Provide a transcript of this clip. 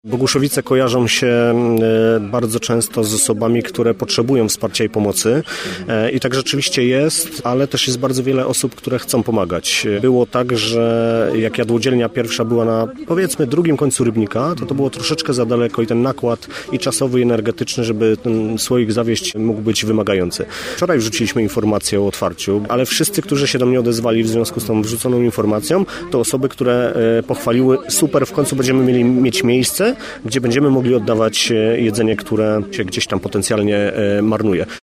Boguszowice kojarzą się bardzo często z osobami, które potrzebują wsparcia i pomocy i tak rzeczywiście jest, ale też jest bardzo wiele osób, które chcą pomagać. Było tak, że jak jadłodzielnia pierwsza była na, powiedzmy, drugim końcu Rybnika, to było troszeczkę za daleko i ten nakład i czasowy, i energetyczny, żeby ten słoik zawieźć, mógł być wymagający. Wczoraj wrzuciliśmy informację o otwarciu, ale wszyscy, którzy się do mnie odezwali w związku z tą wrzuconą informacją, to osoby, które pochwaliły, super, w końcu będziemy mieć miejsce, gdzie będziemy mogli oddawać jedzenie, które się gdzieś tam potencjalnie marnuje.